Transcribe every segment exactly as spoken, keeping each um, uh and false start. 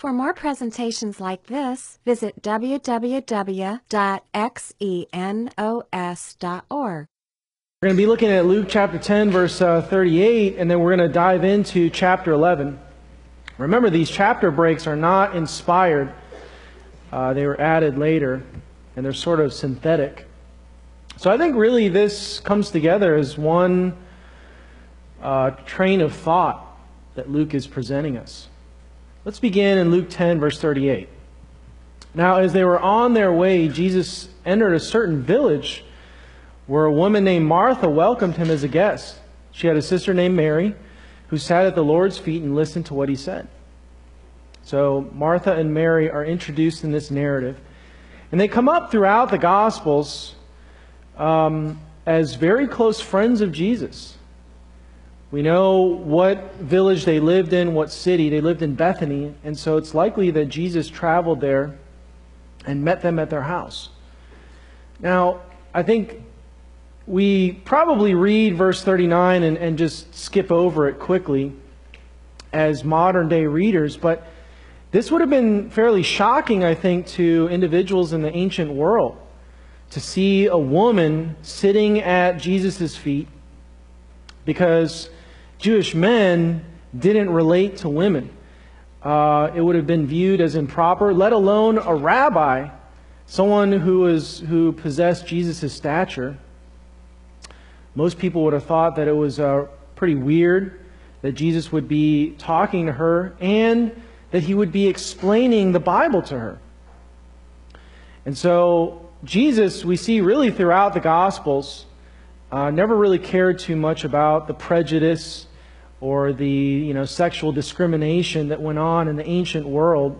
For more presentations like this, visit w w w dot xenos dot org. We're going to be looking at Luke chapter ten, verse uh, thirty-eight, and then we're going to dive into chapter eleven. Remember, these chapter breaks are not inspired. Uh, they were added later, and they're sort of synthetic. So I think really this comes together as one uh, train of thought that Luke is presenting us. Let's begin in Luke ten, verse thirty-eight. Now, as they were on their way, Jesus entered a certain village where a woman named Martha welcomed him as a guest. She had a sister named Mary who sat at the Lord's feet and listened to what he said. So Martha and Mary are introduced in this narrative. And they come up throughout the Gospels um, as very close friends of Jesus. We know what village they lived in, what city. They lived in Bethany, and so it's likely that Jesus traveled there and met them at their house. Now, I think we probably read verse thirty-nine and, and just skip over it quickly as modern-day readers, but this would have been fairly shocking, I think, to individuals in the ancient world to see a woman sitting at Jesus' feet, because Jewish men didn't relate to women. Uh, it would have been viewed as improper, let alone a rabbi, someone who was who possessed Jesus' stature. Most people would have thought that it was uh, pretty weird that Jesus would be talking to her and that he would be explaining the Bible to her. And so Jesus, we see really throughout the Gospels, uh, never really cared too much about the prejudice or the you know sexual discrimination that went on in the ancient world.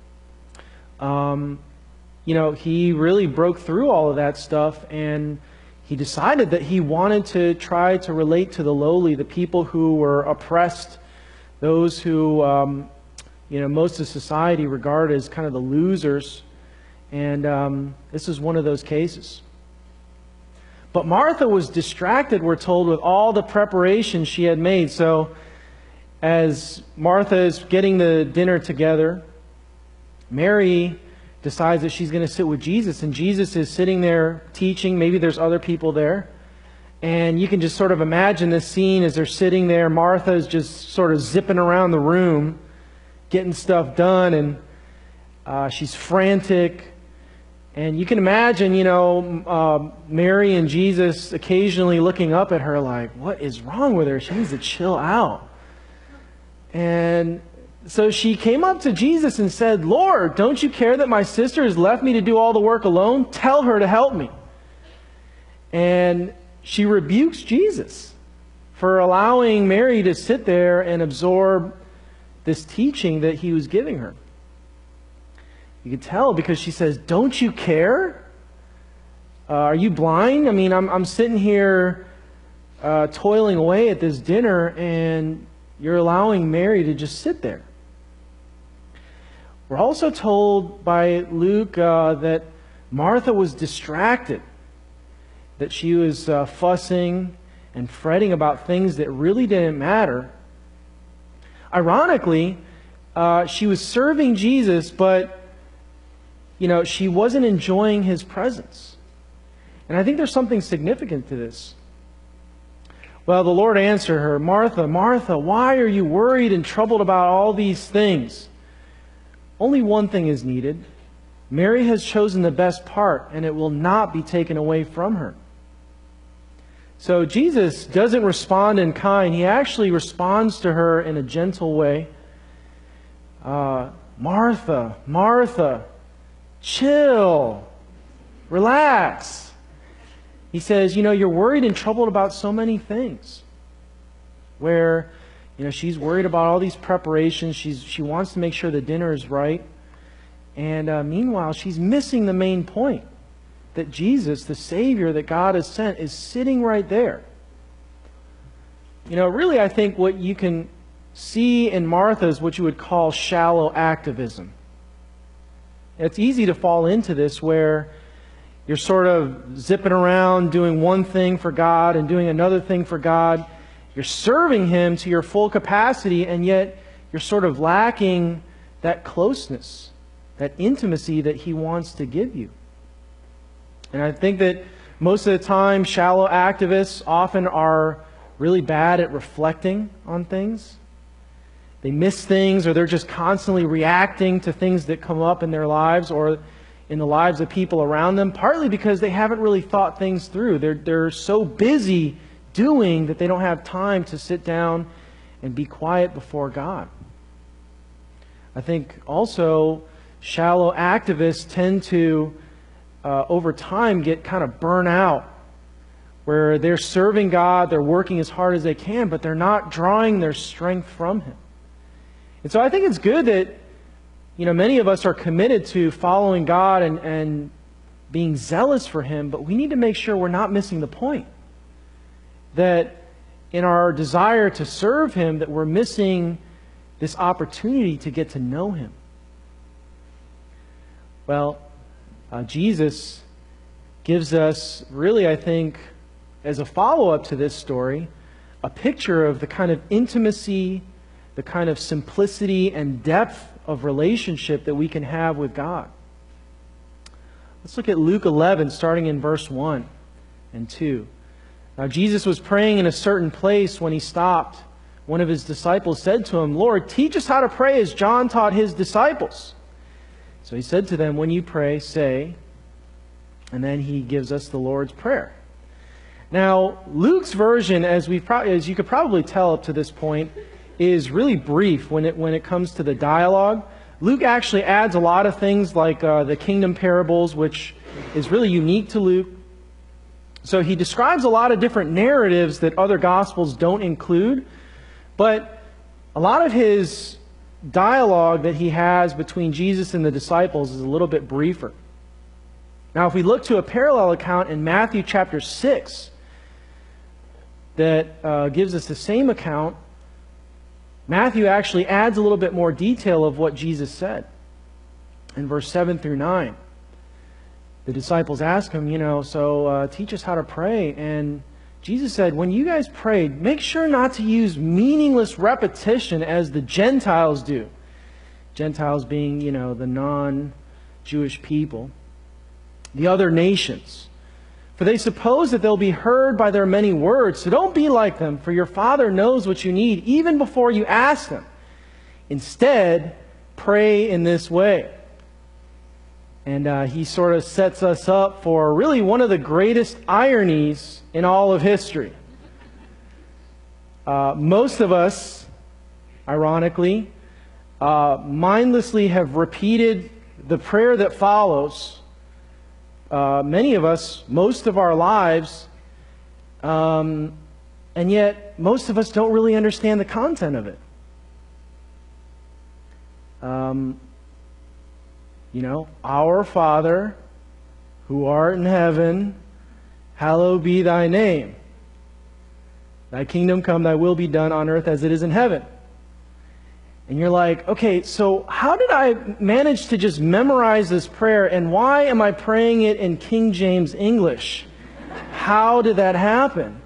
Um, you know, he really broke through all of that stuff, and he decided that he wanted to try to relate to the lowly, the people who were oppressed, those who um, you know most of society regarded as kind of the losers. And um, this is one of those cases. But Martha was distracted, we're told, with all the preparations she had made. So as Martha is getting the dinner together, Mary decides that she's going to sit with Jesus. And Jesus is sitting there teaching. Maybe there's other people there. And you can just sort of imagine this scene as they're sitting there. Martha is just sort of zipping around the room, getting stuff done. And uh, she's frantic. And you can imagine, you know, uh, Mary and Jesus occasionally looking up at her like, what is wrong with her? She needs to chill out. And so she came up to Jesus and said, Lord, don't you care that my sister has left me to do all the work alone? Tell her to help me. And she rebukes Jesus for allowing Mary to sit there and absorb this teaching that he was giving her. You can tell because she says, don't you care? Uh, are you blind? I mean, I'm, I'm sitting here uh, toiling away at this dinner, and you're allowing Mary to just sit there. We're also told by Luke uh, that Martha was distracted, that she was uh, fussing and fretting about things that really didn't matter. Ironically, uh, she was serving Jesus, but you know, she wasn't enjoying his presence. And I think there's something significant to this. Well, the Lord answered her, Martha, Martha, why are you worried and troubled about all these things? Only one thing is needed. Mary has chosen the best part, and it will not be taken away from her. So Jesus doesn't respond in kind. He actually responds to her in a gentle way. Uh, Martha, Martha, chill, relax. He says, you know, you're worried and troubled about so many things. Where, you know, she's worried about all these preparations. She's she wants to make sure the dinner is right. And uh, meanwhile, she's missing the main point. That Jesus, the Savior that God has sent, is sitting right there. You know, really, I think what you can see in Martha is what you would call shallow activism. It's easy to fall into this where you're sort of zipping around doing one thing for God and doing another thing for God. You're serving Him to your full capacity, and yet you're sort of lacking that closeness, that intimacy that He wants to give you. And I think that most of the time, shallow activists often are really bad at reflecting on things. They miss things, or they're just constantly reacting to things that come up in their lives or in the lives of people around them, partly because they haven't really thought things through. They're, they're so busy doing that they don't have time to sit down and be quiet before God. I think also shallow activists tend to, uh, over time, get kind of burnt out, where they're serving God, they're working as hard as they can, but they're not drawing their strength from Him. And so I think it's good that, you know, many of us are committed to following God and, and being zealous for Him, but we need to make sure we're not missing the point. That in our desire to serve Him, that we're missing this opportunity to get to know Him. Well, uh, Jesus gives us, really, I think, as a follow-up to this story, a picture of the kind of intimacy, the kind of simplicity and depth of relationship that we can have with God. Let's look at Luke eleven, starting in verse one and two. Now, Jesus was praying in a certain place when He stopped. One of His disciples said to Him, "Lord, teach us how to pray as John taught his disciples." So He said to them, "When you pray, say," and then He gives us the Lord's Prayer. Now, Luke's version, as we pro- as you could probably tell up to this point, is really brief when it when it comes to the dialogue. Luke actually adds a lot of things like uh, the kingdom parables, which is really unique to Luke. So he describes a lot of different narratives that other Gospels don't include, but a lot of his dialogue that he has between Jesus and the disciples is a little bit briefer. Now, if we look to a parallel account in Matthew chapter six that uh, gives us the same account, Matthew actually adds a little bit more detail of what Jesus said. In verse seven through nine, the disciples ask Him, you know, so uh, teach us how to pray. And Jesus said, when you guys pray, make sure not to use meaningless repetition as the Gentiles do. Gentiles being, you know, the non-Jewish people, the other nations. For they suppose that they'll be heard by their many words. So don't be like them, for your Father knows what you need even before you ask Him. Instead, pray in this way. And uh, he sort of sets us up for really one of the greatest ironies in all of history. Uh, most of us, ironically, uh, mindlessly have repeated the prayer that follows. Uh, many of us, most of our lives, um, and yet most of us don't really understand the content of it. Um, you know, our Father, who art in heaven, hallowed be Thy name. Thy kingdom come, Thy will be done on earth as it is in heaven. And you're like, okay, so how did I manage to just memorize this prayer, and why am I praying it in King James English? How did that happen?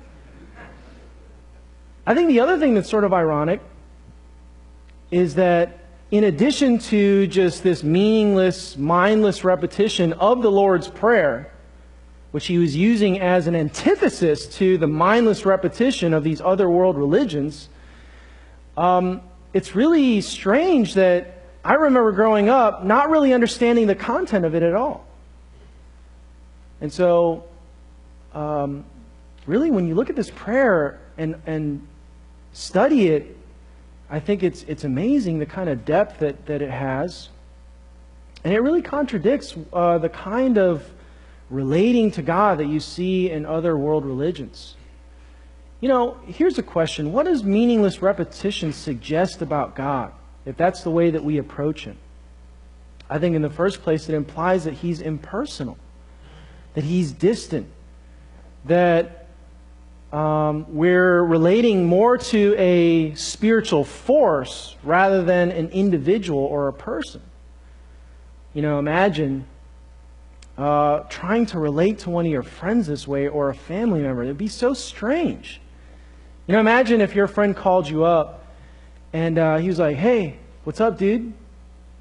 I think the other thing that's sort of ironic is that in addition to just this meaningless, mindless repetition of the Lord's Prayer, which he was using as an antithesis to the mindless repetition of these other world religions, um, it's really strange that I remember growing up not really understanding the content of it at all. And so, um, really, when you look at this prayer and, and study it, I think it's it's amazing the kind of depth that, that it has. And it really contradicts uh, the kind of relating to God that you see in other world religions. You know, here's a question. What does meaningless repetition suggest about God, if that's the way that we approach Him? I think in the first place it implies that He's impersonal, that He's distant, that um, we're relating more to a spiritual force rather than an individual or a person. You know, imagine uh, trying to relate to one of your friends this way, or a family member. It would be so strange. You know, imagine if your friend called you up and uh, he was like, "Hey, what's up, dude?"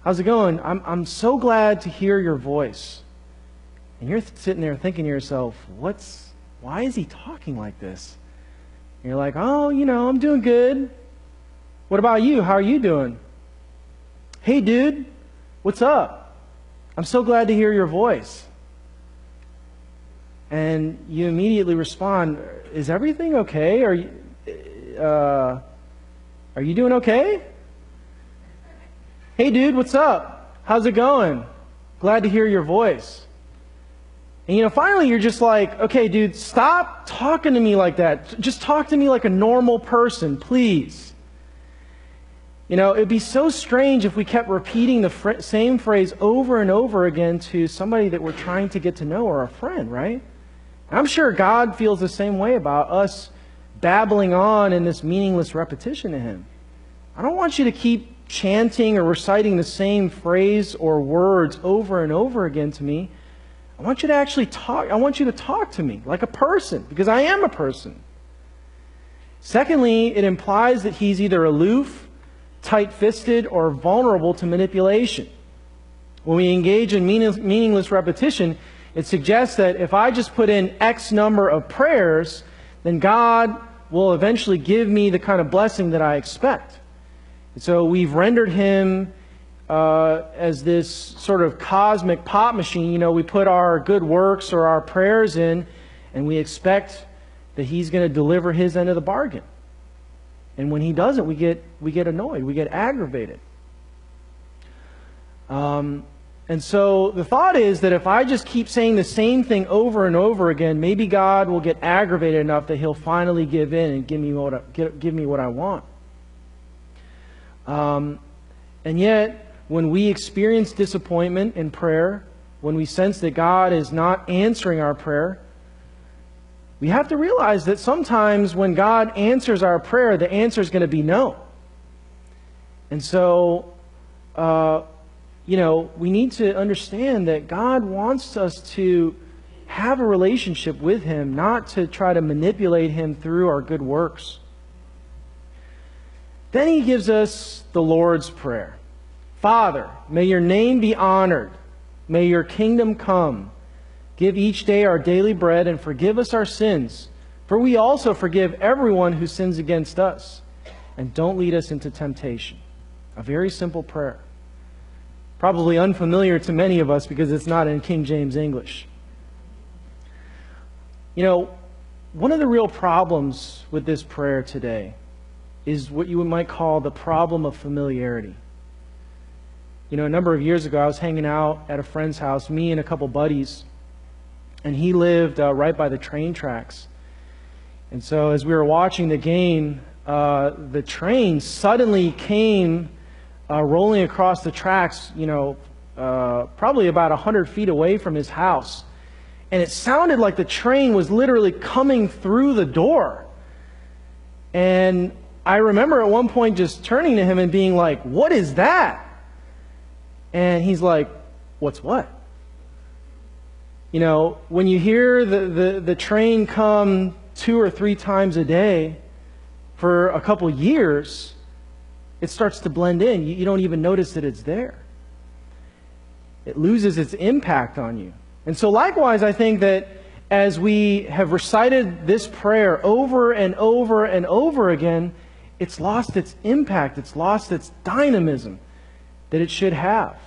How's it going? I'm, I'm so glad to hear your voice. And you're sitting there thinking to yourself, what's, why is he talking like this? And you're like, oh, you know, I'm doing good. What about you? How are you doing? Hey, dude, what's up? I'm so glad to hear your voice. And you immediately respond, is everything okay? Are you, uh, are you doing okay? Hey, dude, what's up? How's it going? Glad to hear your voice. And, you know, finally you're just like, okay, dude, stop talking to me like that. Just talk to me like a normal person, please. You know, it'd be so strange if we kept repeating the fr- same phrase over and over again to somebody that we're trying to get to know or a friend, right? And I'm sure God feels the same way about us babbling on in this meaningless repetition to Him. I don't want you to keep chanting or reciting the same phrase or words over and over again to me. I want you to actually talk. I want you to talk to me like a person, because I am a person. Secondly, it implies that He's either aloof, tight-fisted, or vulnerable to manipulation. When we engage in meaning, meaningless repetition, it suggests that if I just put in X number of prayers, then God will eventually give me the kind of blessing that I expect. And so we've rendered Him uh, as this sort of cosmic pop machine. You know, we put our good works or our prayers in, and we expect that He's going to deliver His end of the bargain. And when He doesn't, we get we get annoyed, we get aggravated. Um, and so the thought is that if I just keep saying the same thing over and over again, maybe God will get aggravated enough that He'll finally give in and give me what I, give, give me what I want. Um, and yet, when we experience disappointment in prayer, when we sense that God is not answering our prayer, we have to realize that sometimes when God answers our prayer, the answer is going to be no. And so, uh, you know, we need to understand that God wants us to have a relationship with Him, not to try to manipulate Him through our good works. Then He gives us the Lord's Prayer. Father, may your name be honored. May your kingdom come. Give each day our daily bread and forgive us our sins, for we also forgive everyone who sins against us. And don't lead us into temptation. A very simple prayer. Probably unfamiliar to many of us because it's not in King James English. You know, one of the real problems with this prayer today is what you might call the problem of familiarity. You know, a number of years ago, I was hanging out at a friend's house, me and a couple buddies, and he lived uh, right by the train tracks. And so as we were watching the game, uh, the train suddenly came uh, rolling across the tracks, you know, uh, probably about one hundred feet away from his house. And it sounded like the train was literally coming through the door. And I remember at one point just turning to him and being like, "What is that?" And he's like, "What's what?" You know, when you hear the, the, the train come two or three times a day for a couple years, it starts to blend in. You, you don't even notice that it's there. It loses its impact on you. And so likewise, I think that as we have recited this prayer over and over and over again, it's lost its impact. It's lost its dynamism that it should have.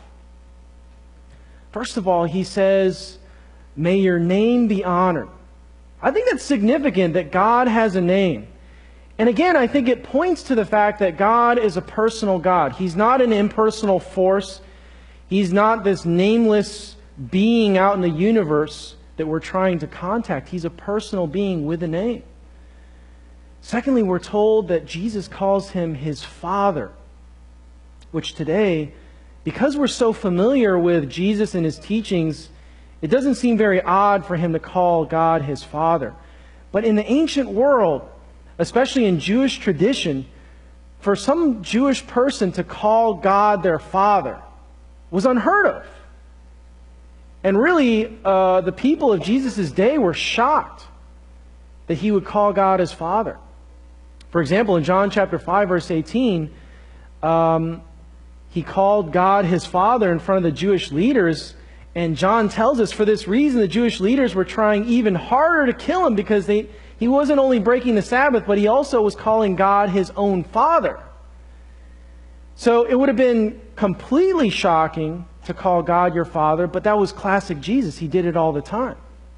First of all, he says, may your name be honored. I think that's significant that God has a name. And again, I think it points to the fact that God is a personal God. He's not an impersonal force. He's not this nameless being out in the universe that we're trying to contact. He's a personal being with a name. Secondly, we're told that Jesus calls him his Father, which today, because we're so familiar with Jesus and his teachings, it doesn't seem very odd for him to call God his Father. But in the ancient world, especially in Jewish tradition, for some Jewish person to call God their Father was unheard of. And really, uh, the people of Jesus' day were shocked that he would call God his Father. For example, in John chapter five, verse eighteen, um, he called God his Father in front of the Jewish leaders. And John tells us for this reason the Jewish leaders were trying even harder to kill him, because they, he wasn't only breaking the Sabbath, but he also was calling God his own Father. So it would have been completely shocking to call God your Father, but that was classic Jesus. He did it all the time.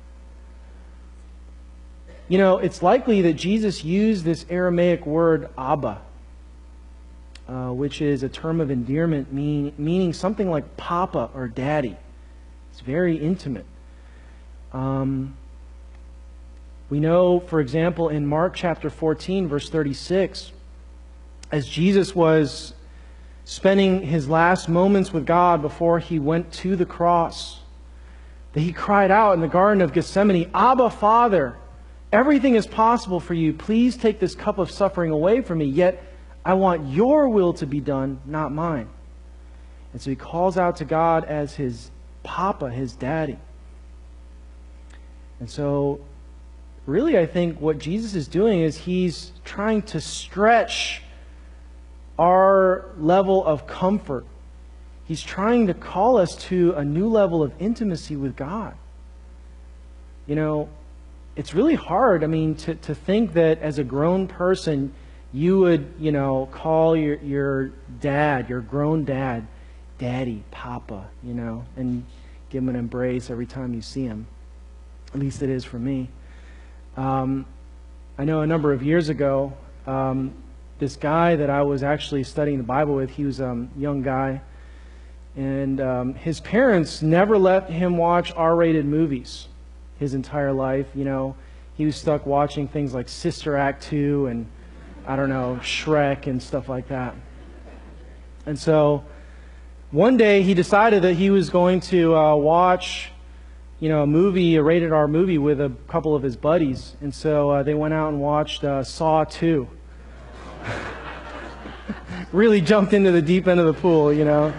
You know, it's likely that Jesus used this Aramaic word Abba, uh, which is a term of endearment mean, meaning something like Papa or Daddy. It's very intimate. Um, we know, for example, in Mark chapter fourteen, verse thirty-six, as Jesus was spending his last moments with God before he went to the cross, that he cried out in the Garden of Gethsemane, Abba, Father, everything is possible for you. Please take this cup of suffering away from me. Yet I want your will to be done, not mine. And so he calls out to God as his Papa, his daddy. And so really I think what Jesus is doing is he's trying to stretch our level of comfort. He's trying to call us to a new level of intimacy with God. You know, it's really hard, I mean, to, to think that as a grown person, you would, you know, call your, your dad, your grown dad, Daddy, Papa, you know, and give him an embrace every time you see him. At least it is for me. Um, I know a number of years ago, um, this guy that I was actually studying the Bible with, he was a young guy, and um, his parents never let him watch R-rated movies his entire life. You know, he was stuck watching things like Sister Act two and, I don't know, Shrek and stuff like that. And so one day he decided that he was going to uh, watch, you know, a movie, a rated R movie with a couple of his buddies. And so uh, they went out and watched uh, Saw two. Really jumped into the deep end of the pool, you know.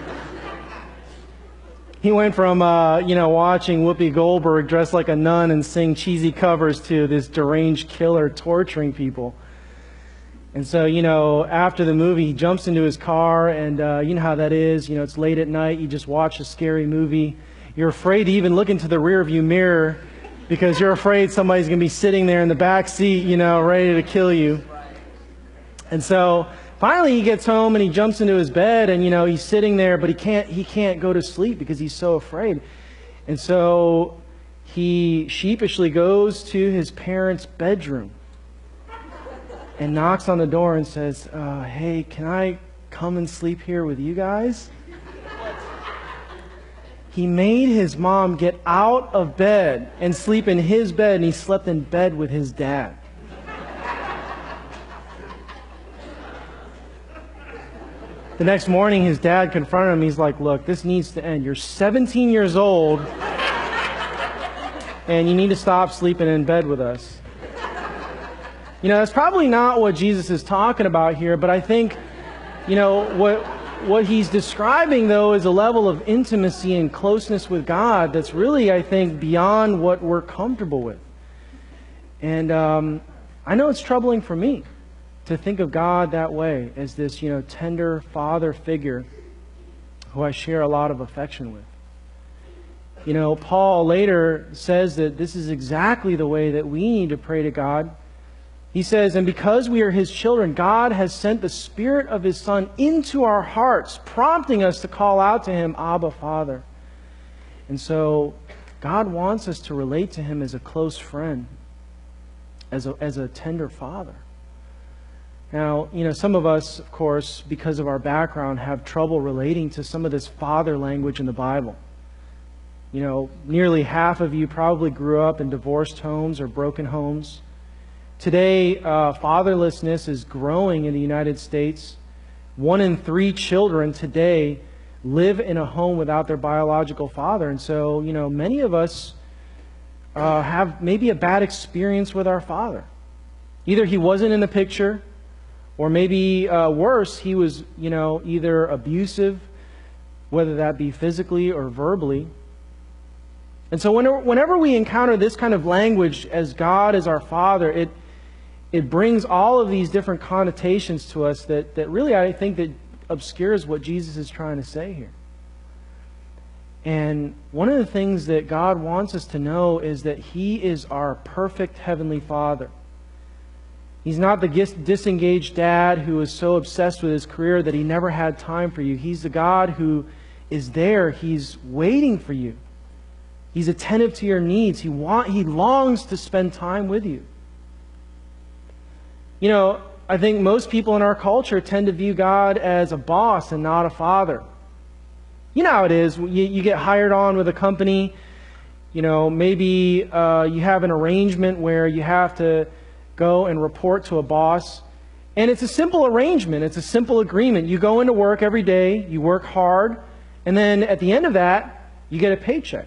He went from, uh, you know, watching Whoopi Goldberg dressed like a nun and sing cheesy covers to this deranged killer torturing people. And so, you know, after the movie, he jumps into his car, and uh, you know how that is. You know, it's late at night. You just watch a scary movie. You're afraid to even look into the rearview mirror because you're afraid somebody's going to be sitting there in the back seat, you know, ready to kill you. And so finally he gets home and he jumps into his bed, and, you know, he's sitting there, but he can't, he can't go to sleep because he's so afraid. And so he sheepishly goes to his parents' bedroom and knocks on the door and says, uh, hey, can I come and sleep here with you guys? He made his mom get out of bed and sleep in his bed, and he slept in bed with his dad. The next morning, his dad confronted him. He's like, look, this needs to end. You're seventeen years old, and you need to stop sleeping in bed with us. You know, that's probably not what Jesus is talking about here, but I think, you know, what what he's describing, though, is a level of intimacy and closeness with God that's really, I think, beyond what we're comfortable with. And um, I know it's troubling for me to think of God that way, as this, you know, tender father figure who I share a lot of affection with. You know, Paul later says that this is exactly the way that we need to pray to God. He says, and because we are His children, God has sent the Spirit of His Son into our hearts, prompting us to call out to Him, Abba, Father. And so God wants us to relate to Him as a close friend, as a, as a tender father. Now, you know, some of us, of course, because of our background, have trouble relating to some of this father language in the Bible. You know, nearly half of you probably grew up in divorced homes or broken homes. Today, uh, fatherlessness is growing in the United States. One in three children today live in a home without their biological father. And so, you know, many of us uh, have maybe a bad experience with our father. Either he wasn't in the picture, or maybe uh, worse, he was, you know, either abusive, whether that be physically or verbally. And so whenever, whenever we encounter this kind of language as God as our Father, it it brings all of these different connotations to us that, that really I think that obscures what Jesus is trying to say here. And one of the things that God wants us to know is that He is our perfect Heavenly Father. He's not the disengaged dad who is so obsessed with his career that he never had time for you. He's the God who is there. He's waiting for you. He's attentive to your needs. He want, He longs to spend time with you. You know, I think most people in our culture tend to view God as a boss and not a father. You know how it is. You, you get hired on with a company. You know, maybe uh, you have an arrangement where you have to go and report to a boss. And it's a simple arrangement. It's a simple agreement. You go into work every day. You work hard. And then at the end of that, you get a paycheck.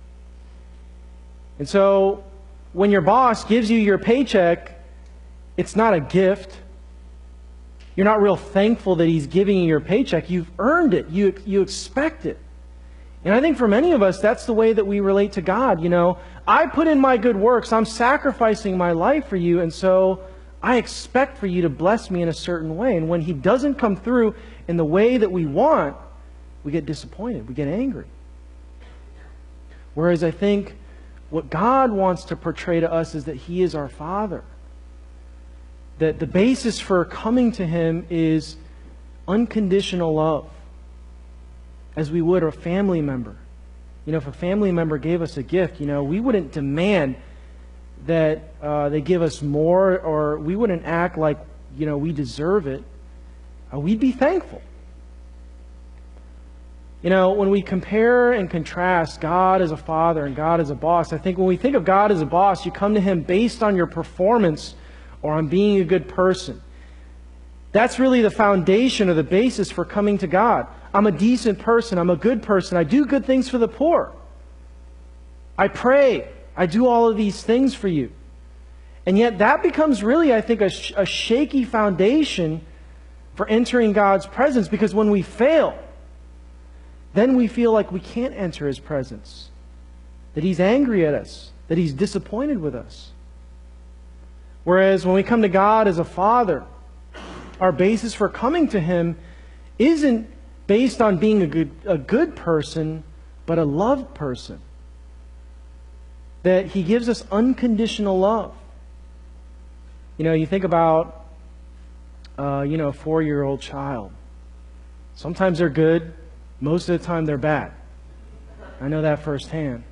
And so when your boss gives you your paycheck, it's not a gift. You're not real thankful that he's giving you your paycheck. You've earned it. You, you expect it. And I think for many of us, that's the way that we relate to God. You know, I put in my good works. I'm sacrificing my life for you. And so I expect for you to bless me in a certain way. And when He doesn't come through in the way that we want, we get disappointed. We get angry. Whereas I think what God wants to portray to us is that He is our Father. That the basis for coming to Him is unconditional love, as we would a family member. You know, if a family member gave us a gift, you know, we wouldn't demand that uh, they give us more, or we wouldn't act like, you know, we deserve it. Uh, we'd be thankful. You know, when we compare and contrast God as a father and God as a boss, I think when we think of God as a boss, you come to Him based on your performance or on being a good person. That's really the foundation or the basis for coming to God. I'm a decent person. I'm a good person. I do good things for the poor. I pray. I do all of these things for you. And yet that becomes really, I think, a, sh- a shaky foundation for entering God's presence, because when we fail, then we feel like we can't enter His presence, that He's angry at us, that He's disappointed with us. Whereas when we come to God as a Father, our basis for coming to Him isn't based on being a good, a good person, but a loved person. That He gives us unconditional love. You know, you think about, uh, you know, a four-year-old child. Sometimes they're good. Most of the time they're bad. I know that firsthand.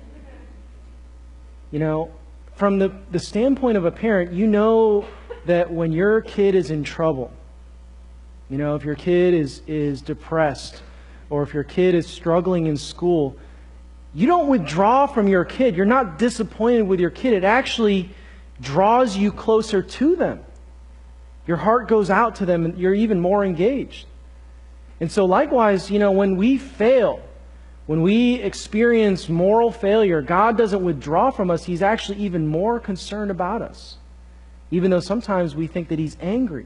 You know, from the, the standpoint of a parent, you know that when your kid is in trouble, you know, if your kid is, is depressed, or if your kid is struggling in school, you don't withdraw from your kid. You're not disappointed with your kid. It actually draws you closer to them. Your heart goes out to them, and you're even more engaged. And so likewise, you know, when we fail, when we experience moral failure, God doesn't withdraw from us. He's actually even more concerned about us, even though sometimes we think that He's angry.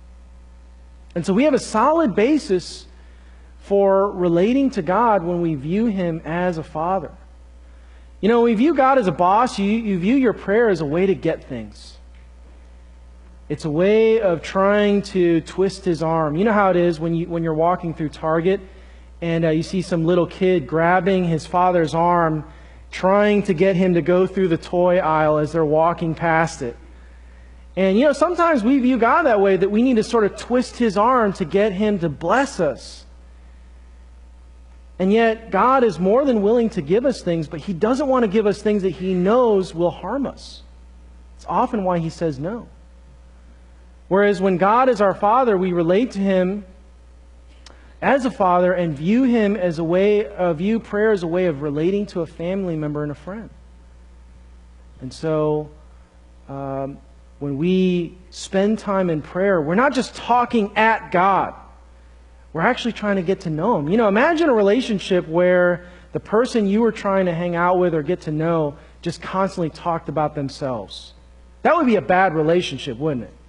And so we have a solid basis for relating to God when we view Him as a Father. You know, when we view God as a boss, you, you view your prayer as a way to get things. It's a way of trying to twist His arm. You know how it is when, you, when you're walking through Target and uh, you see some little kid grabbing his father's arm, trying to get him to go through the toy aisle as they're walking past it. And, you know, sometimes we view God that way, that we need to sort of twist His arm to get Him to bless us. And yet, God is more than willing to give us things, but He doesn't want to give us things that He knows will harm us. It's often why He says no. Whereas when God is our Father, we relate to Him as a Father and view Him as a way, uh, view prayer as a way of relating to a family member and a friend. And so, um, when we spend time in prayer, we're not just talking at God. We're actually trying to get to know Him. You know, imagine a relationship where the person you were trying to hang out with or get to know just constantly talked about themselves. That would be a bad relationship, wouldn't it?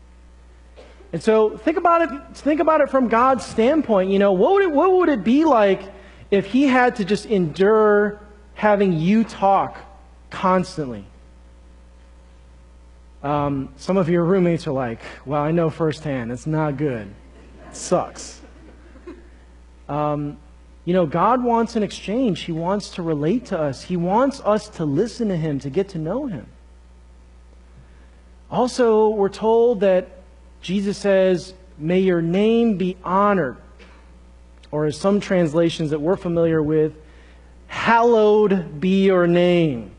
And so think about it, think about it from God's standpoint. You know, what would it, what would it be like if He had to just endure having you talk constantly? Um, some of your roommates are like, well, I know firsthand, it's not good. It sucks. Um, you know, God wants an exchange. He wants to relate to us. He wants us to listen to Him, to get to know Him. Also, we're told that Jesus says, may your name be honored. Or as some translations that we're familiar with, hallowed be your name.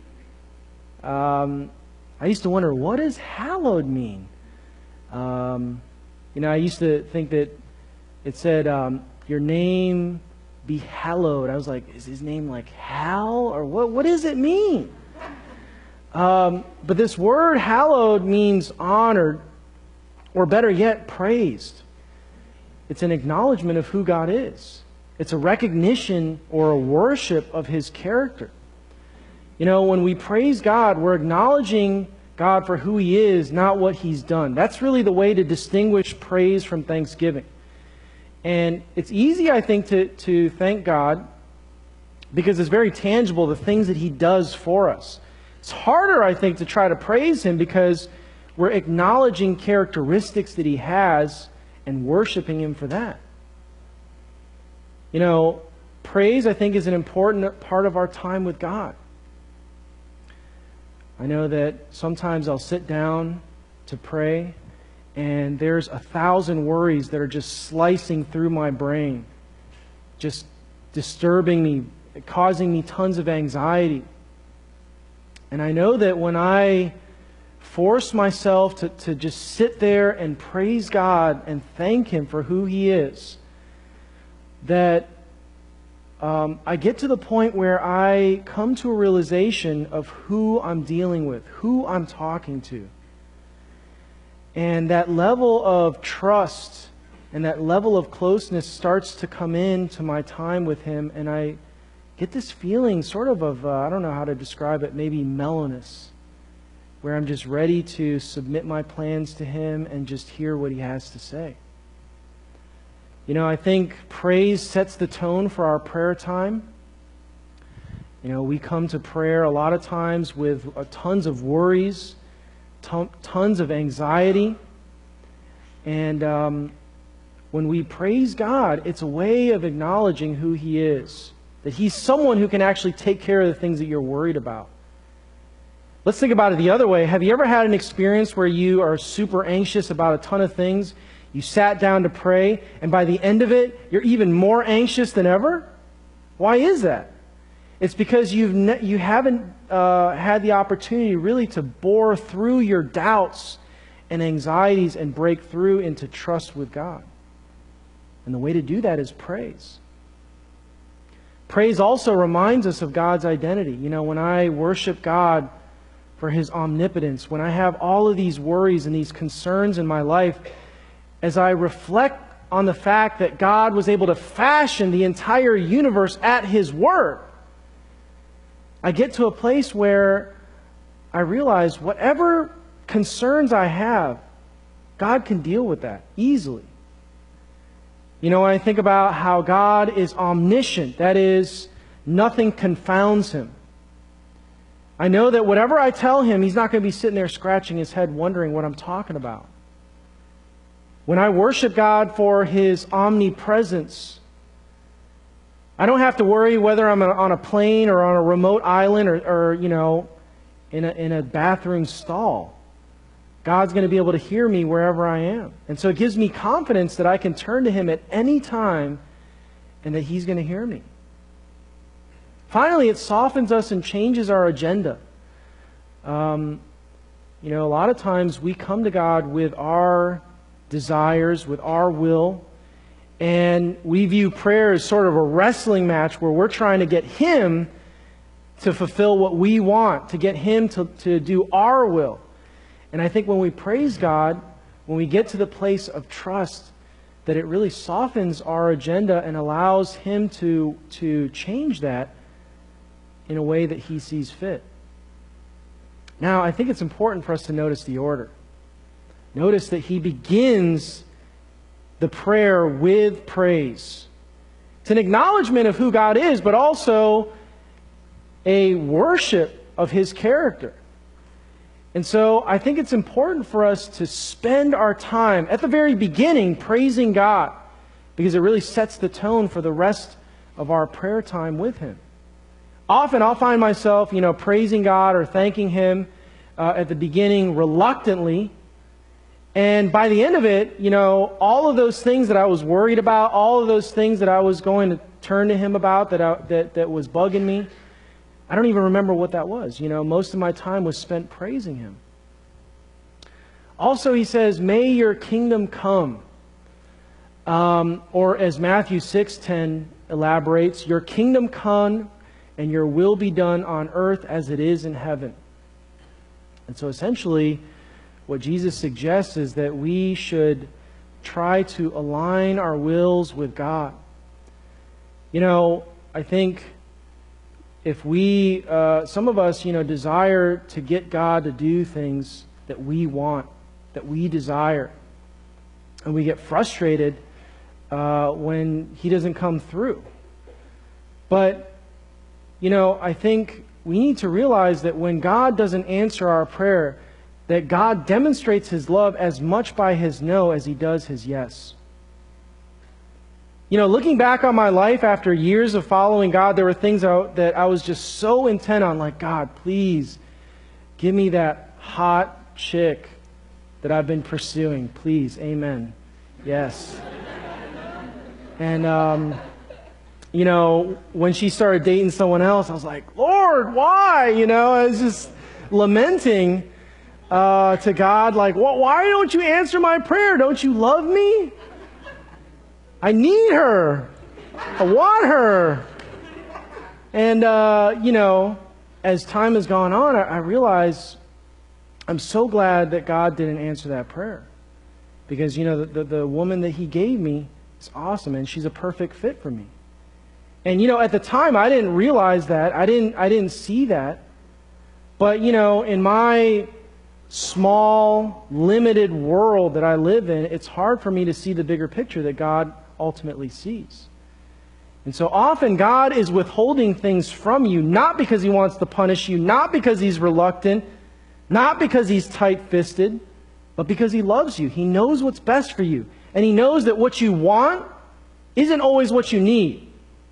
Um, I used to wonder, what does hallowed mean? Um, you know, I used to think that it said, um, your name be hallowed. I was like, is his name like Hal? Or what, what does it mean? Um, but this word hallowed means honored, or better yet, praised. It's an acknowledgement of who God is. It's a recognition or a worship of His character. You know, when we praise God, we're acknowledging God for who He is, not what He's done. That's really the way to distinguish praise from thanksgiving. And it's easy, I think, to, to thank God because it's very tangible, the things that He does for us. It's harder, I think, to try to praise Him because we're acknowledging characteristics that He has and worshiping Him for that. You know, praise, I think, is an important part of our time with God. I know that sometimes I'll sit down to pray and there's a thousand worries that are just slicing through my brain, just disturbing me, causing me tons of anxiety. And I know that when I force myself to, to just sit there and praise God and thank Him for who He is, that um, I get to the point where I come to a realization of who I'm dealing with, who I'm talking to. And that level of trust and that level of closeness starts to come into my time with Him, and I get this feeling sort of of, uh, I don't know how to describe it, maybe mellowness, where I'm just ready to submit my plans to Him and just hear what He has to say. You know, I think praise sets the tone for our prayer time. You know, we come to prayer a lot of times with uh, tons of worries, ton- tons of anxiety. And um, when we praise God, it's a way of acknowledging who He is. That He's someone who can actually take care of the things that you're worried about. Let's think about it the other way. Have you ever had an experience where you are super anxious about a ton of things? You sat down to pray, and by the end of it, you're even more anxious than ever? Why is that? It's because you've ne- you haven't uh, had the opportunity really to bore through your doubts and anxieties and break through into trust with God. And the way to do that is praise. Praise also reminds us of God's identity. You know, when I worship God for His omnipotence, when I have all of these worries and these concerns in my life, as I reflect on the fact that God was able to fashion the entire universe at His word, I get to a place where I realize whatever concerns I have, God can deal with that easily. You know, when I think about how God is omniscient, that is, nothing confounds Him. I know that whatever I tell Him, He's not going to be sitting there scratching His head wondering what I'm talking about. When I worship God for His omnipresence, I don't have to worry whether I'm on a plane or on a remote island or, or you know, in a, in a bathroom stall. God's going to be able to hear me wherever I am. And so it gives me confidence that I can turn to Him at any time and that He's going to hear me. Finally, it softens us and changes our agenda. Um, you know, a lot of times we come to God with our desires, with our will, and we view prayer as sort of a wrestling match where we're trying to get Him to fulfill what we want, to get Him to, to do our will. And I think when we praise God, when we get to the place of trust, that it really softens our agenda and allows Him to, to change that in a way that He sees fit. Now, I think it's important for us to notice the order. Notice that He begins the prayer with praise. It's an acknowledgement of who God is, but also a worship of His character. And so I think it's important for us to spend our time at the very beginning praising God, because it really sets the tone for the rest of our prayer time with Him. Often I'll find myself, you know, praising God or thanking Him uh, at the beginning reluctantly. And by the end of it, you know, all of those things that I was worried about, all of those things that I was going to turn to Him about that, I, that, that was bugging me, I don't even remember what that was. You know, most of my time was spent praising Him. Also, He says, may your kingdom come. Um, or as Matthew six ten elaborates, your kingdom come and your will be done on earth as it is in heaven. And so essentially, what Jesus suggests is that we should try to align our wills with God. You know, I think if we, uh, some of us, you know, desire to get God to do things that we want, that we desire, and we get frustrated uh, when He doesn't come through. But, you know, I think we need to realize that when God doesn't answer our prayer, that God demonstrates His love as much by His no as He does His yes. You know, looking back on my life after years of following God, there were things that I was just so intent on, like, God, please give me that hot chick that I've been pursuing. Please, amen. Yes. And, um, you know, when she started dating someone else, I was like, Lord, why? You know, I was just lamenting uh, to God, like, well, why don't you answer my prayer? Don't you love me? I need her. I want her. And, uh, you know, as time has gone on, I, I realize I'm so glad that God didn't answer that prayer. Because, you know, the, the, the woman that He gave me is awesome, and she's a perfect fit for me. And, you know, at the time, I didn't realize that. I didn't, I didn't see that. But, you know, in my small, limited world that I live in, it's hard for me to see the bigger picture that God ultimately sees. And so often God is withholding things from you, not because He wants to punish you, not because He's reluctant, not because He's tight-fisted, but because He loves you. He knows what's best for you. And He knows that what you want isn't always what you need.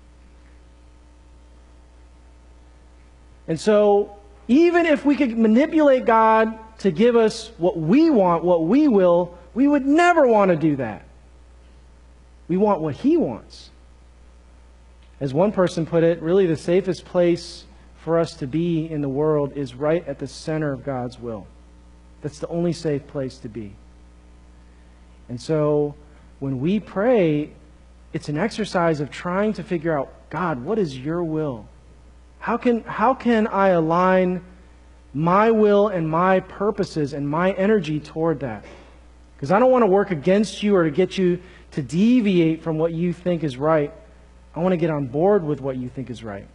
And so, even if we could manipulate God to give us what we want, what we will, we would never want to do that. We want what He wants. As one person put it, really the safest place for us to be in the world is right at the center of God's will. That's the only safe place to be. And so, when we pray, it's an exercise of trying to figure out, God, what is your will? How can, how can I align my will and my purposes and my energy toward that? Because I don't want to work against you or to get you to deviate from what you think is right. I want to get on board with what you think is right.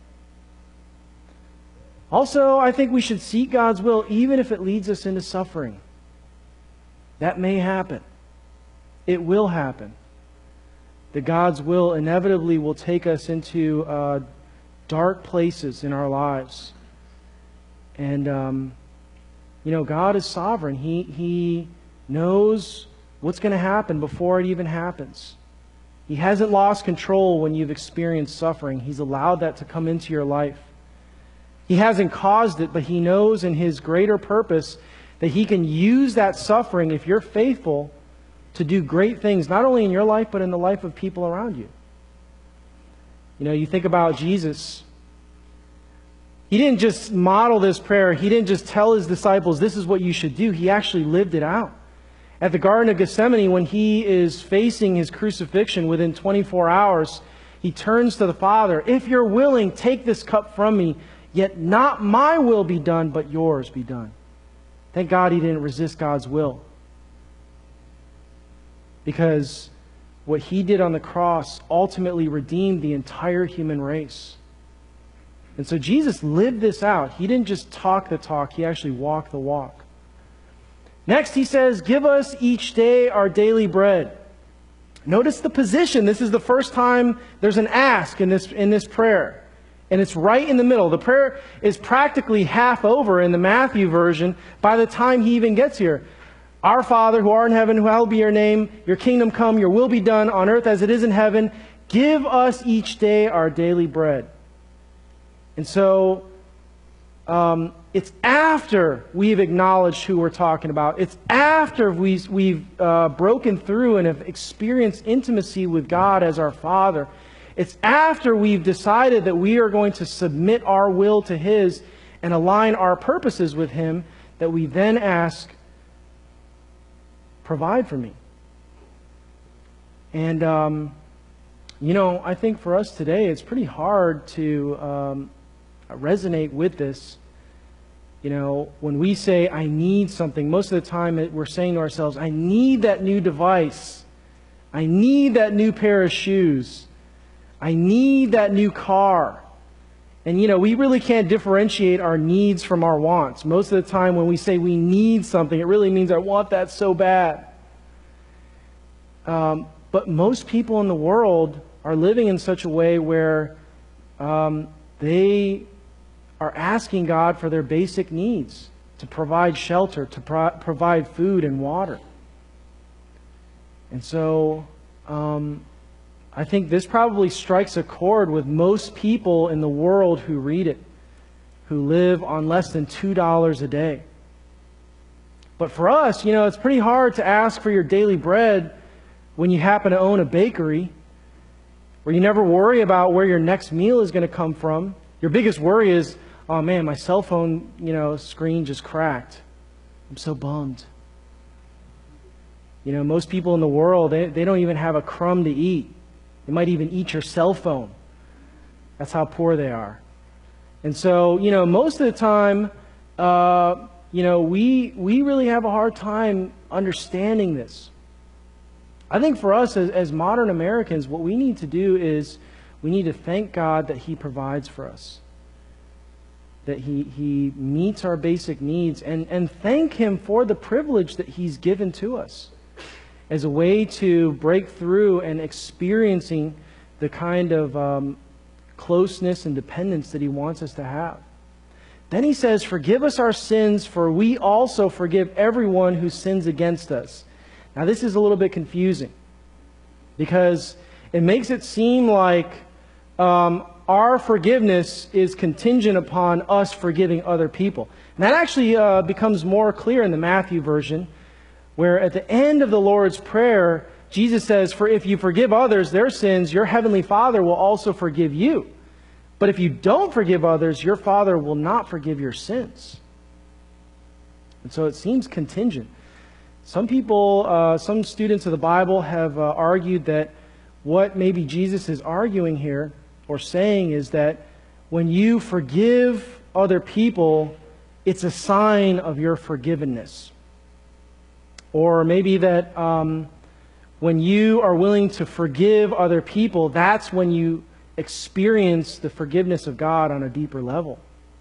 Also, I think we should seek God's will even if it leads us into suffering. That may happen. It will happen. That God's will inevitably will take us into uh, dark places in our lives. And, um, you know, God is sovereign. He, he knows what's going to happen before it even happens. He hasn't lost control when you've experienced suffering. He's allowed that to come into your life. He hasn't caused it, but He knows in His greater purpose that He can use that suffering, if you're faithful, to do great things, not only in your life, but in the life of people around you. You know, you think about Jesus. He didn't just model this prayer. He didn't just tell His disciples, this is what you should do. He actually lived it out. At the Garden of Gethsemane, when He is facing His crucifixion within twenty-four hours, He turns to the Father, if you're willing, take this cup from me, yet not my will be done, but yours be done. Thank God He didn't resist God's will. Because what He did on the cross ultimately redeemed the entire human race. And so Jesus lived this out. He didn't just talk the talk, He actually walked the walk. Next, He says, give us each day our daily bread. Notice the position. This is the first time there's an ask in this, in this prayer. And it's right in the middle. The prayer is practically half over in the Matthew version by the time He even gets here. Our Father who art in heaven, hallowed be your name. Your kingdom come, your will be done on earth as it is in heaven. Give us each day our daily bread. And so, um, it's after we've acknowledged who we're talking about. It's after we've, we've uh, broken through and have experienced intimacy with God as our Father. It's after we've decided that we are going to submit our will to His and align our purposes with Him that we then ask, provide for me. And, um, you know, I think for us today, it's pretty hard to um, resonate with this. You know, when we say, I need something, most of the time we're saying to ourselves, I need that new device. I need that new pair of shoes. I need that new car. And, you know, we really can't differentiate our needs from our wants. Most of the time when we say we need something, it really means I want that so bad. Um, but most people in the world are living in such a way where um, they are asking God for their basic needs, to provide shelter, to pro- provide food and water. And so um, I think this probably strikes a chord with most people in the world who read it, who live on less than two dollars a day. But for us, you know, it's pretty hard to ask for your daily bread when you happen to own a bakery, where you never worry about where your next meal is going to come from. Your biggest worry is, oh man, my cell phone, you know, screen just cracked. I'm so bummed. You know, most people in the world, they, they don't even have a crumb to eat. They might even eat your cell phone. That's how poor they are. And so, you know, most of the time, uh, you know, we we really have a hard time understanding this. I think for us as, as modern Americans, what we need to do is we need to thank God that He provides for us. That He, he meets our basic needs, and, and thank Him for the privilege that He's given to us as a way to break through and experiencing the kind of um, closeness and dependence that He wants us to have. Then He says, forgive us our sins, for we also forgive everyone who sins against us. Now this is a little bit confusing because it makes it seem like um, our forgiveness is contingent upon us forgiving other people. And that actually uh, becomes more clear in the Matthew version, where at the end of the Lord's Prayer, Jesus says, for if you forgive others their sins, your heavenly Father will also forgive you. But if you don't forgive others, your Father will not forgive your sins. And so it seems contingent. Some people, uh, some students of the Bible have uh, argued that what maybe Jesus is arguing here or saying is that when you forgive other people, it's a sign of your forgiveness. Or maybe that um, when you are willing to forgive other people, that's when you experience the forgiveness of God on a deeper level.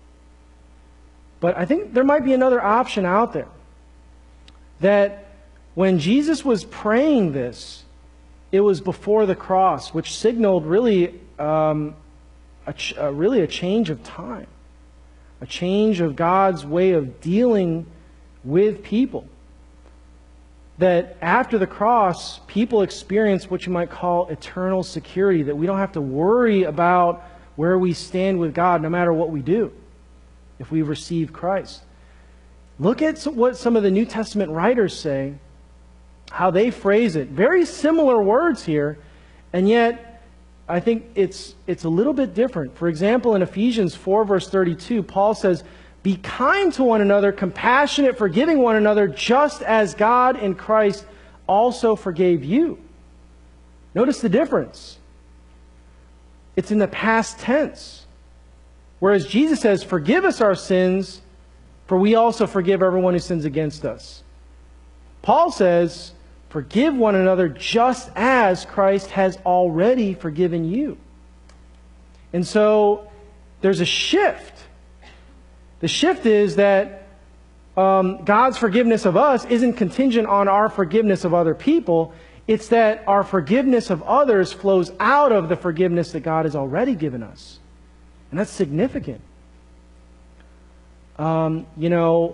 But I think there might be another option out there. That when Jesus was praying this, it was before the cross, which signaled really, um, a ch- uh, really a change of time, a change of God's way of dealing with people. That after the cross, people experience what you might call eternal security, that we don't have to worry about where we stand with God no matter what we do if we receive Christ. Look at what some of the New Testament writers say, how they phrase it. Very similar words here, and yet I think it's it's a little bit different. For example, in Ephesians four, verse thirty-two, Paul says, be kind to one another, compassionate, forgiving one another, just as God in Christ also forgave you. Notice the difference. It's in the past tense. Whereas Jesus says, forgive us our sins, for we also forgive everyone who sins against us. Paul says, forgive one another just as Christ has already forgiven you. And so there's a shift. The shift is that um, God's forgiveness of us isn't contingent on our forgiveness of other people. It's that our forgiveness of others flows out of the forgiveness that God has already given us. And that's significant. Um, you know,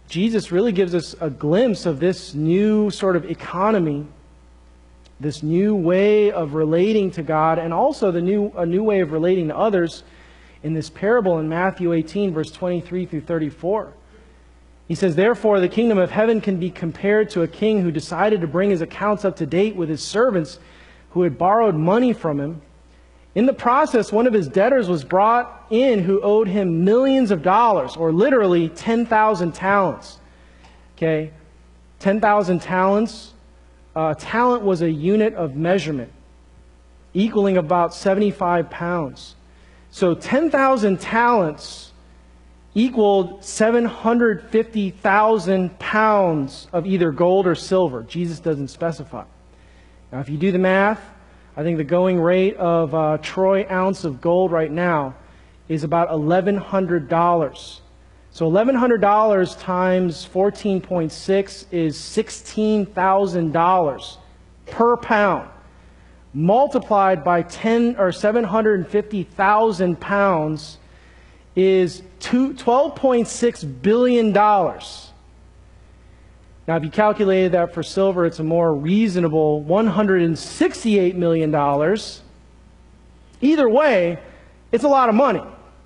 Jesus really gives us a glimpse of this new sort of economy, this new way of relating to God, and also the new a new way of relating to others in this parable in Matthew eighteen, verse twenty-three through thirty-four. He says, "Therefore the kingdom of heaven can be compared to a king who decided to bring his accounts up to date with his servants who had borrowed money from him. In the process, one of his debtors was brought in who owed him millions of dollars, or literally ten thousand talents." Okay? ten thousand talents. Uh, talent was a unit of measurement, equaling about seventy-five pounds. So ten thousand talents equaled seven hundred fifty thousand pounds of either gold or silver. Jesus doesn't specify. Now, if you do the math, I think the going rate of a troy ounce of gold right now is about eleven hundred dollars. So eleven hundred dollars times fourteen point six is sixteen thousand dollars per pound. Multiplied by ten or seven hundred fifty thousand pounds is twelve point six billion dollars. Now, if you calculated that for silver, it's a more reasonable one hundred sixty-eight million dollars. Either way, it's a lot of money.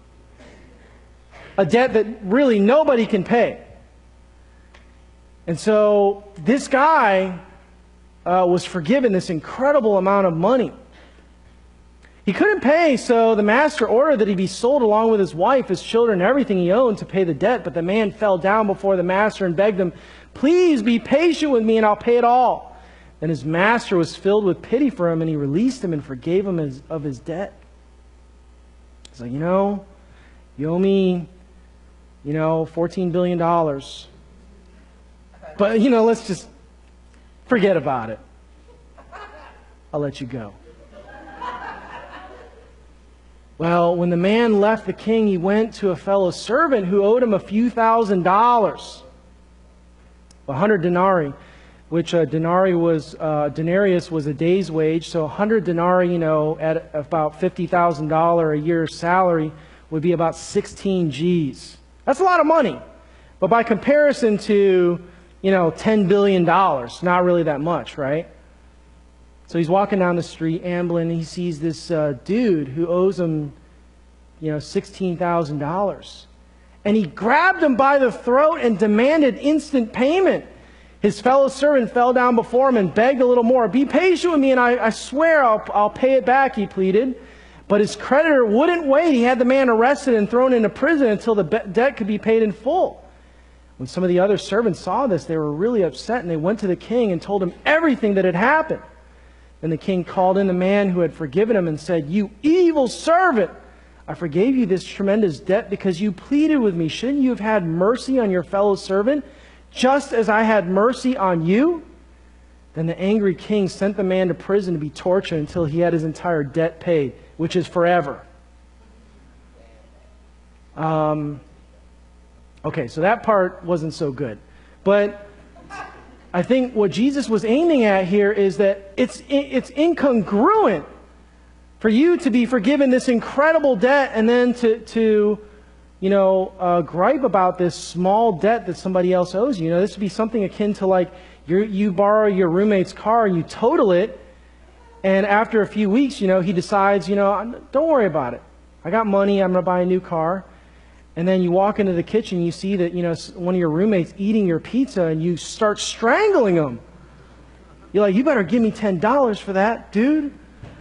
A debt that really nobody can pay. And so this guy uh, was forgiven this incredible amount of money. He couldn't pay, so the master ordered that he be sold along with his wife, his children, and everything he owned to pay the debt. But the man fell down before the master and begged him, "Please be patient with me and I'll pay it all." Then his master was filled with pity for him, and he released him and forgave him his, of his debt. He's like, you know, you owe me, you know, fourteen billion dollars. But, you know, let's just forget about it. I'll let you go. Well, when the man left the king, he went to a fellow servant who owed him a few thousand dollars. A hundred denarii, which a denarii was, uh, denarius was a day's wage. So a hundred denarii, you know, at about fifty thousand dollars a year salary would be about sixteen G's. That's a lot of money. But by comparison to, you know, ten billion dollars, not really that much, right? So he's walking down the street, ambling, and he sees this uh, dude who owes him, you know, sixteen thousand dollars. And he grabbed him by the throat and demanded instant payment. His fellow servant fell down before him and begged a little more. "Be patient with me, and I, I swear I'll, I'll pay it back," he pleaded. But his creditor wouldn't wait. He had the man arrested and thrown into prison until the debt could be paid in full. When some of the other servants saw this, they were really upset, and they went to the king and told him everything that had happened. Then the king called in the man who had forgiven him and said, "You evil servant! I forgave you this tremendous debt because you pleaded with me. Shouldn't you have had mercy on your fellow servant, just as I had mercy on you?" Then the angry king sent the man to prison to be tortured until he had his entire debt paid, which is forever. Um, okay, so that part wasn't so good. But I think what Jesus was aiming at here is that it's it's incongruent for you to be forgiven this incredible debt and then to, to you know, uh, gripe about this small debt that somebody else owes you. You know, this would be something akin to like you you borrow your roommate's car and you total it, and after a few weeks, you know, he decides, you know, don't worry about it. I got money. I'm going to buy a new car. And then you walk into the kitchen, you see that, you know, one of your roommates eating your pizza, and you start strangling him. You're like, "You better give me ten dollars for that, dude."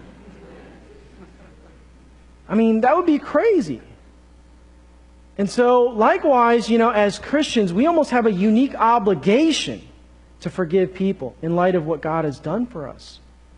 I mean, that would be crazy. And so, likewise, you know, as Christians, we almost have a unique obligation to forgive people in light of what God has done for us.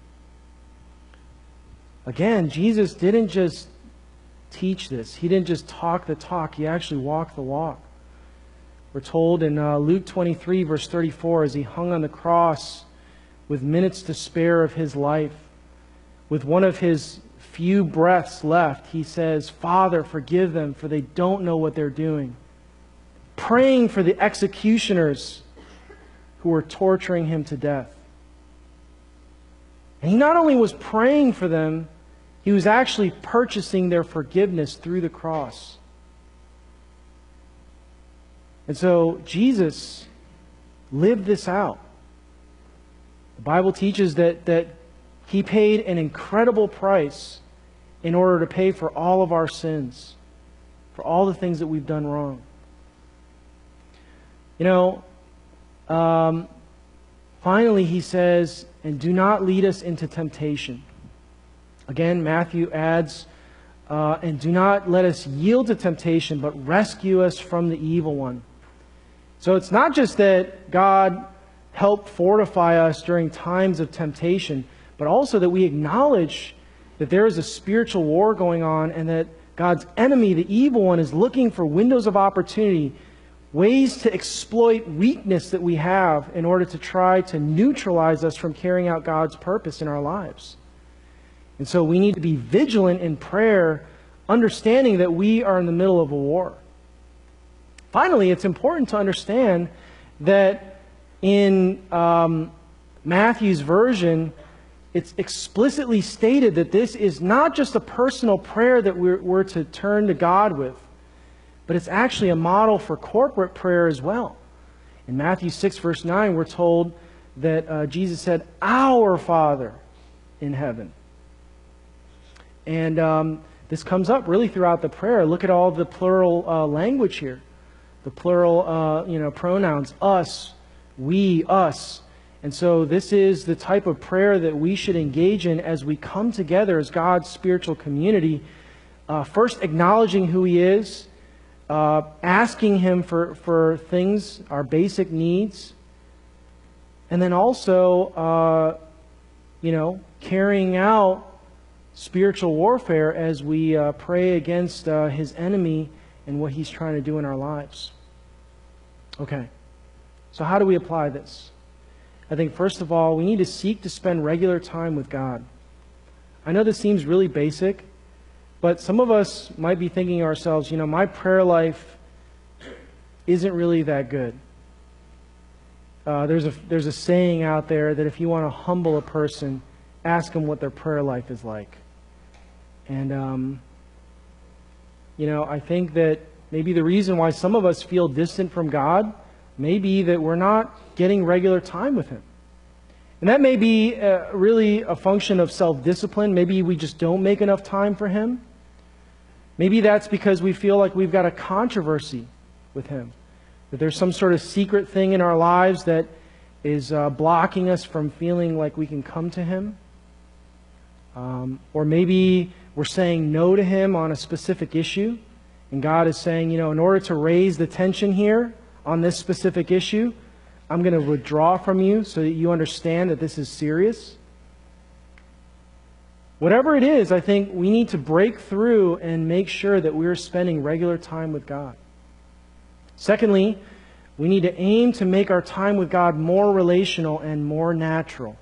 Again, Jesus didn't just teach this. He didn't just talk the talk. He actually walked the walk. We're told in uh, Luke twenty-three, verse thirty-four, as he hung on the cross with minutes to spare of his life, with one of his few breaths left, he says, "Father, forgive them, for they don't know what they're doing." Praying for the executioners who were torturing him to death. And he not only was praying for them, he was actually purchasing their forgiveness through the cross. And so Jesus lived this out. The Bible teaches that, that He paid an incredible price in order to pay for all of our sins, for all the things that we've done wrong. You know, um, finally He says, and do not lead us into temptation. Again, Matthew adds, uh, and do not let us yield to temptation, but rescue us from the evil one. So it's not just that God helped fortify us during times of temptation, but also that we acknowledge that there is a spiritual war going on and that God's enemy, the evil one, is looking for windows of opportunity, ways to exploit weakness that we have in order to try to neutralize us from carrying out God's purpose in our lives. And so we need to be vigilant in prayer, understanding that we are in the middle of a war. Finally, it's important to understand that in um, Matthew's version, it's explicitly stated that this is not just a personal prayer that we're, we're to turn to God with, but it's actually a model for corporate prayer as well. In Matthew six, verse nine, we're told that uh, Jesus said, "Our Father in heaven." And um, this comes up really throughout the prayer. Look at all the plural uh, language here. The plural uh, you know, pronouns, us, we, us. And so this is the type of prayer that we should engage in as we come together as God's spiritual community. Uh, first, acknowledging who He is, uh, asking Him for, for things, our basic needs, and then also, uh, you know, carrying out spiritual warfare as we uh, pray against uh, His enemy and what he's trying to do in our lives. Okay, so how do we apply this? I think first of all, we need to seek to spend regular time with God. I know this seems really basic, but some of us might be thinking to ourselves, you know, my prayer life isn't really that good. Uh, there's a there's a saying out there that if you want to humble a person, ask them what their prayer life is like. And, um, you know, I think that maybe the reason why some of us feel distant from God may be that we're not getting regular time with Him. And that may be uh, really a function of self-discipline. Maybe we just don't make enough time for Him. Maybe that's because we feel like we've got a controversy with Him. That there's some sort of secret thing in our lives that is uh, blocking us from feeling like we can come to Him. Um, or maybe we're saying no to Him on a specific issue. And God is saying, you know, in order to raise the tension here on this specific issue, I'm going to withdraw from you so that you understand that this is serious. Whatever it is, I think we need to break through and make sure that we're spending regular time with God. Secondly, we need to aim to make our time with God more relational and more natural.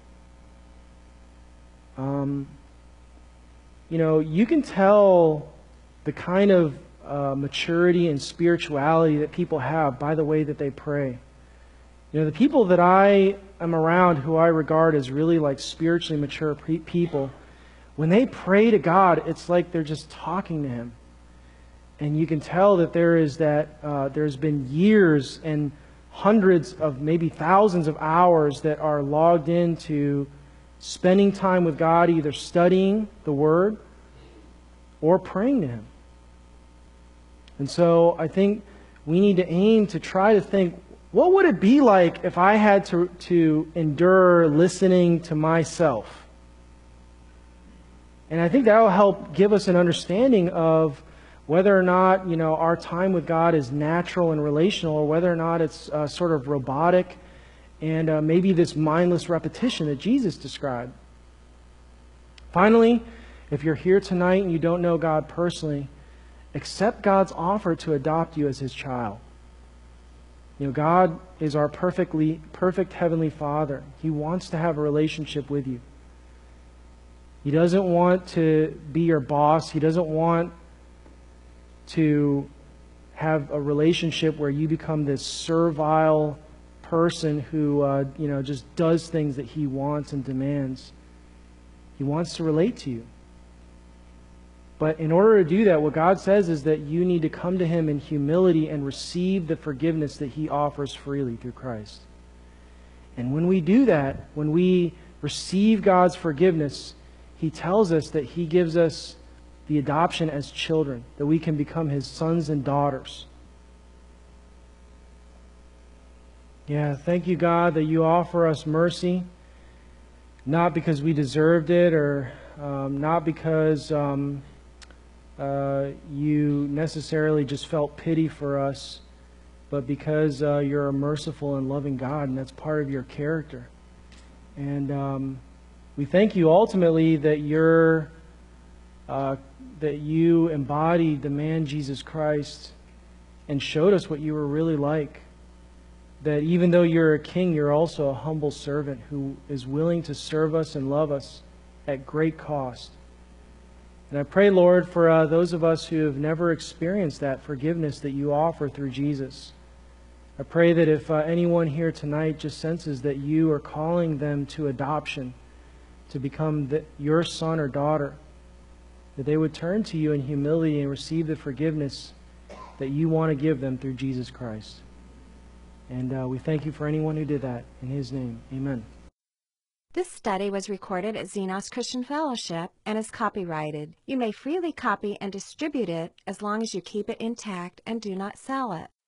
Um, you know, you can tell the kind of uh, maturity and spirituality that people have by the way that they pray. You know, the people that I am around who I regard as really like spiritually mature pe- people, when they pray to God, it's like they're just talking to Him. And you can tell that there is that, uh, there's been years and hundreds of maybe thousands of hours that are logged into spending time with God, either studying the Word or praying to Him. And so I think we need to aim to try to think, what would it be like if I had to, to endure listening to myself? And I think that will help give us an understanding of whether or not, you know, our time with God is natural and relational, or whether or not it's uh, sort of robotic and uh, maybe this mindless repetition that Jesus described. Finally, if you're here tonight and you don't know God personally, accept God's offer to adopt you as His child. You know, God is our perfectly perfect Heavenly Father. He wants to have a relationship with you. He doesn't want to be your boss. He doesn't want to have a relationship where you become this servile person who uh, you know, just does things that He wants and demands. He wants to relate to you. But in order to do that, what God says is that you need to come to Him in humility and receive the forgiveness that He offers freely through Christ. And when we do that, when we receive God's forgiveness, He tells us that He gives us the adoption as children, that we can become His sons and daughters. Yeah, thank you, God, that you offer us mercy, not because we deserved it, or um, not because um, uh, you necessarily just felt pity for us, but because uh, you're a merciful and loving God, and that's part of your character. And um, we thank you ultimately that you're, uh, that you embodied the man Jesus Christ and showed us what you were really like. That even though you're a king, you're also a humble servant who is willing to serve us and love us at great cost. And I pray, Lord, for uh, those of us who have never experienced that forgiveness that you offer through Jesus. I pray that if uh, anyone here tonight just senses that you are calling them to adoption, to become the, your son or daughter, that they would turn to you in humility and receive the forgiveness that you want to give them through Jesus Christ. And uh, we thank you for anyone who did that. In His name, amen. This study was recorded at Xenos Christian Fellowship and is copyrighted. You may freely copy and distribute it as long as you keep it intact and do not sell it.